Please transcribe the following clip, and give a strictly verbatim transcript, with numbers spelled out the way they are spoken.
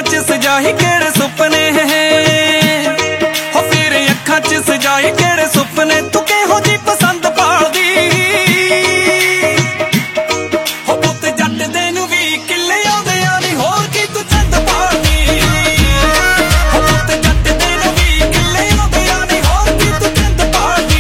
च सजाई केड़े सुपने हो, फिर अखां च सजाई केड़े सुपने। तू किहो जी पसंद पालदी हो, पुत जट दे नूं वी किले आउंदे आ नी, होर की तू चंद पालदी हो, पुत जट दे नूं वी किले आउंदे आ नी, होर की तू चंद पालदी।